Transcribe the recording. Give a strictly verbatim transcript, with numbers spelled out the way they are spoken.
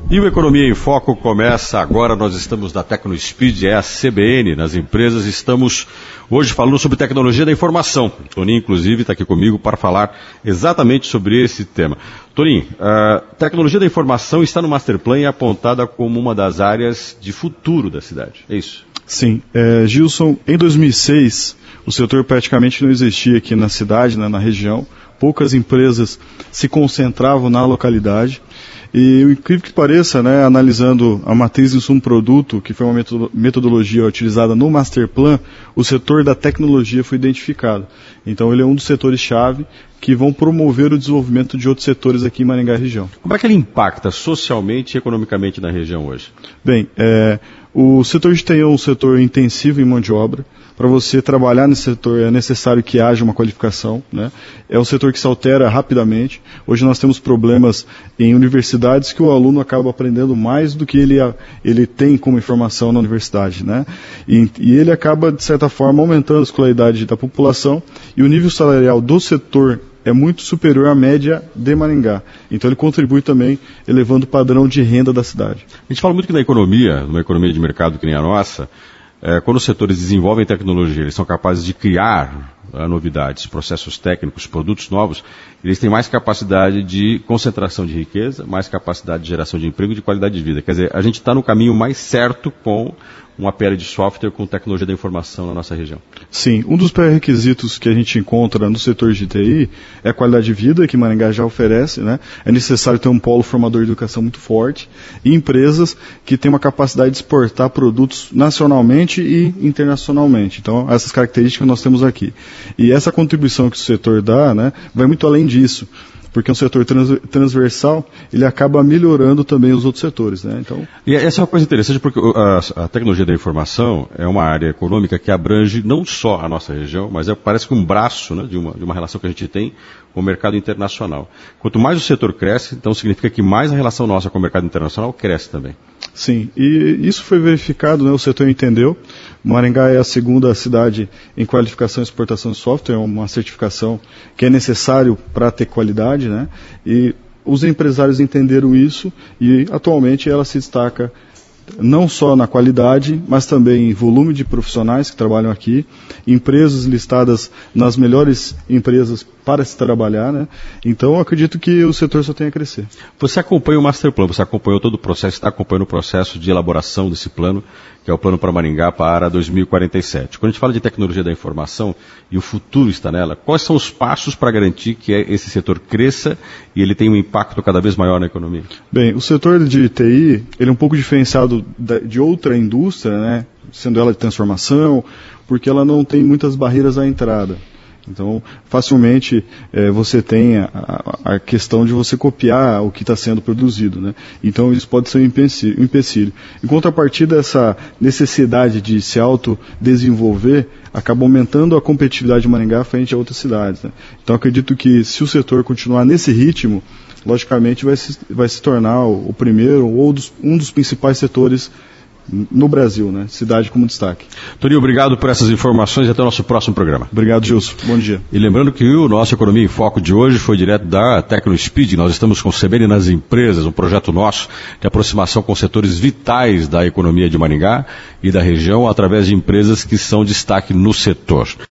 E o Economia em Foco começa agora. Nós estamos na TecnoSpeed, é a C B N, nas empresas. Estamos hoje falando sobre tecnologia da informação. O Toninho, inclusive, está aqui comigo para falar exatamente sobre esse tema. Toninho, a tecnologia da informação está no Masterplan e é apontada como uma das áreas de futuro da cidade. É isso? Sim. É, Gilson, em dois mil e seis, o setor praticamente não existia aqui na cidade, né, na região. Poucas empresas se concentravam na localidade. E o incrível que pareça, né, analisando a matriz de insumo-produto, que foi uma metodologia utilizada no Masterplan, o setor da tecnologia foi identificado. Então ele é um dos setores-chave que vão promover o desenvolvimento de outros setores aqui em Maringá e região. Como é que ele impacta socialmente e economicamente na região hoje? Bem, é, o setor de T I é um setor intensivo em mão de obra. Para você trabalhar nesse setor é necessário que haja uma qualificação, né? É um setor que se altera rapidamente. Hoje nós temos problemas em universidades que o aluno acaba aprendendo mais do que ele, ele tem como informação na universidade, né? E, e ele acaba, de certa forma, aumentando a escolaridade da população e o nível salarial do setor é muito superior à média de Maringá. Então ele contribui também elevando o padrão de renda da cidade. A gente fala muito que na economia, numa economia de mercado que nem a nossa, É, quando os setores desenvolvem tecnologia, eles são capazes de criar uh, novidades, processos técnicos, produtos novos, eles têm mais capacidade de concentração de riqueza, mais capacidade de geração de emprego e de qualidade de vida. Quer dizer, a gente está no caminho mais certo com uma P L de software com tecnologia da informação na nossa região. Sim, um dos pré-requisitos que a gente encontra no setor de T I é a qualidade de vida que Maringá já oferece, né? É necessário ter um polo formador de educação muito forte e empresas que têm uma capacidade de exportar produtos nacionalmente e internacionalmente. Então, essas características nós temos aqui. E essa contribuição que o setor dá, né, vai muito além disso. Porque um setor trans, transversal, ele acaba melhorando também os outros setores, né? Então... E essa é uma coisa interessante, porque a, a tecnologia da informação é uma área econômica que abrange não só a nossa região, mas é, parece que um braço, né, de, uma, de uma relação que a gente tem com o mercado internacional. Quanto mais o setor cresce, então significa que mais a relação nossa com o mercado internacional cresce também. Sim, e isso foi verificado, né, o setor entendeu. Maringá é a segunda cidade em qualificação e exportação de software, é uma certificação que é necessário para ter qualidade, né? E os empresários entenderam isso e atualmente ela se destaca não só na qualidade, mas também em volume de profissionais que trabalham aqui, empresas listadas nas melhores empresas para se trabalhar, né? Então, eu acredito que o setor só tem a crescer. Você acompanha o Masterplan, você acompanhou todo o processo, está acompanhando o processo de elaboração desse plano, que é o plano para Maringá para dois mil e quarenta e sete. Quando a gente fala de tecnologia da informação e o futuro está nela, quais são os passos para garantir que esse setor cresça e ele tenha um impacto cada vez maior na economia? Bem, o setor de T I, ele é um pouco diferenciado de outra indústria, né, sendo ela de transformação, porque ela não tem muitas barreiras à entrada. Então, facilmente é, você tem a, a questão de você copiar o que está sendo produzido, né? Então, isso pode ser um empecilho. Um empecilho. Em contrapartida, essa necessidade de se autodesenvolver acaba aumentando a competitividade de Maringá frente a outras cidades, né? Então, acredito que se o setor continuar nesse ritmo, logicamente vai se, vai se tornar o, o primeiro ou dos, um dos principais setores no Brasil, né? Cidade como destaque. Toninho, obrigado por essas informações e até o nosso próximo programa. Obrigado, Gilson. Bom dia. E lembrando que o nosso Economia em Foco de hoje foi direto da TecnoSpeed. Nós estamos com o C B N nas empresas, um projeto nosso de aproximação com setores vitais da economia de Maringá e da região através de empresas que são destaque no setor.